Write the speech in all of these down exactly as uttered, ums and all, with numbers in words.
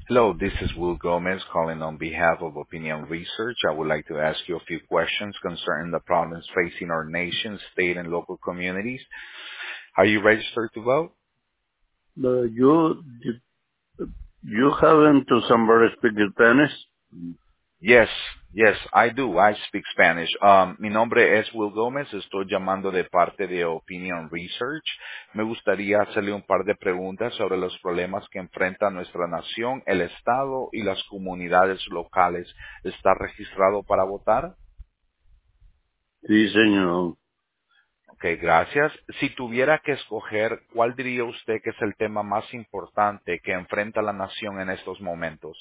Hello, this is Will Gomez calling on behalf of Opinion Research. I would like to ask you a few questions concerning the problems facing our nation, state, and local communities. Are you registered to vote? Uh, you you haven't to somebody speak Spanish? Yes, yes, I do. I speak Spanish. Um, mi nombre es Will Gómez. Estoy llamando de parte de Opinion Research. Me gustaría hacerle un par de preguntas sobre los problemas que enfrenta nuestra nación, el Estado y las comunidades locales. ¿Está registrado para votar? Sí, señor. Ok, gracias. Si tuviera que escoger, ¿cuál diría usted que es el tema más importante que enfrenta la nación en estos momentos?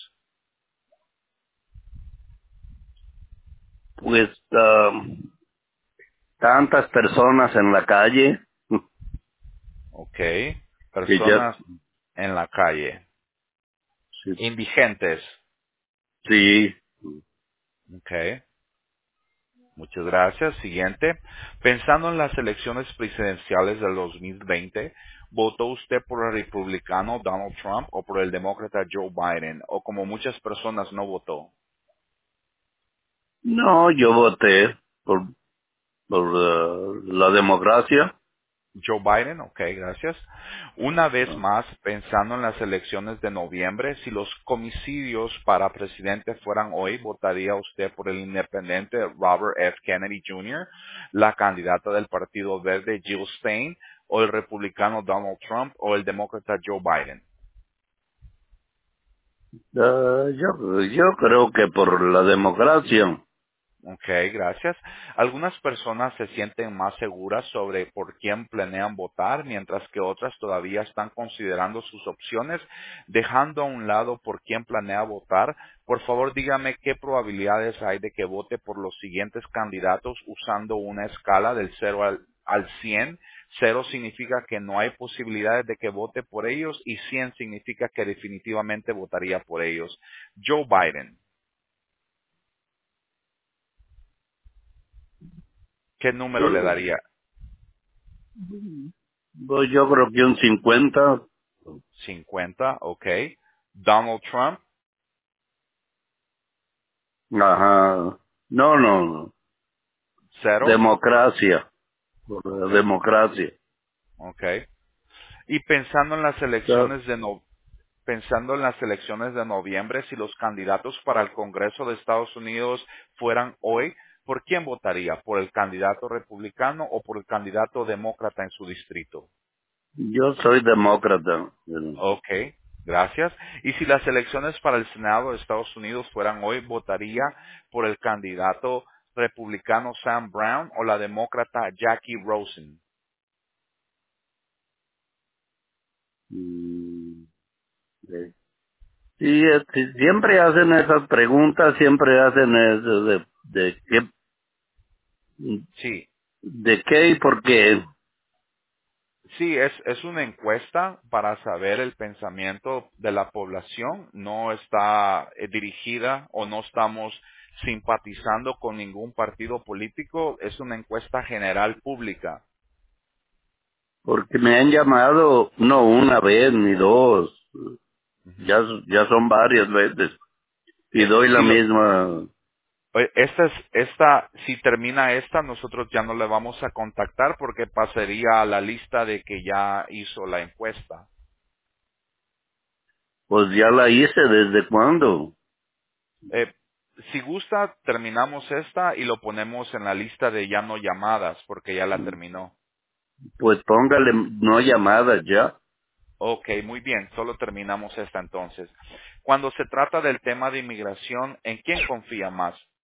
Pues um, tantas personas en la calle Ok, que ya personas en la calle, sí, indigentes. sí. Ok, muchas gracias. Siguiente. Pensando en las elecciones presidenciales del dos mil veinte, ¿votó usted por el republicano Donald Trump o por el demócrata Joe Biden? O como muchas personas no votó. No, yo voté por por uh, la democracia. Joe Biden, ok, gracias. Una vez Ah, más, pensando en las elecciones de noviembre, si los comicidios para presidente fueran hoy, ¿votaría usted por el independiente Robert F. Kennedy junior, la candidata del Partido Verde Jill Stein, o el republicano Donald Trump, o el demócrata Joe Biden? yo yo creo que por la democracia. Ok, gracias. Algunas personas se sienten más seguras sobre por quién planean votar, mientras que otras todavía están considerando sus opciones, dejando a un lado por quién planea votar. Por favor, dígame qué probabilidades hay de que vote por los siguientes candidatos usando una escala del cero al, al cien. Cero significa que no hay posibilidades de que vote por ellos y cien significa que definitivamente votaría por ellos. Joe Biden, ¿qué número le daría? Pues yo creo que un cincuenta. cincuenta, ok. Donald Trump, Ajá. No, no, no. cero, Democracia. Por la ok, democracia. ok. Y pensando en las Ya, elecciones de no, pensando en las elecciones de noviembre, si los candidatos para el Congreso de Estados Unidos fueran hoy, ¿por quién votaría? ¿Por el candidato republicano o por el candidato demócrata en su distrito? yo soy demócrata. Ok, gracias. Y si las elecciones para el Senado de Estados Unidos fueran hoy, ¿votaría por el candidato republicano Sam Brown o la demócrata Jackie Rosen? Mm, sí. Sí, es que siempre hacen esas preguntas, siempre hacen eso de, de qué, Sí, de qué y por qué. sí, es, es una encuesta para saber el pensamiento de la población. No está eh, dirigida o no estamos simpatizando con ningún partido político. Es una encuesta general pública. Porque me han llamado no una vez ni dos, Ujú. ya, ya son varias veces. Y doy la Si lo, misma, Oye, Esta es, esta, si termina esta, nosotros ya no le vamos a contactar porque pasaría a la lista de que ya hizo la encuesta. pues ya la hice desde cuándo. Eh, si gusta, terminamos esta y lo ponemos en la lista de ya no llamadas porque ya la terminó. Pues póngale no llamadas ya. Ok, muy bien, solo terminamos esta entonces. Cuando se trata del tema de inmigración, ¿en quién confía más?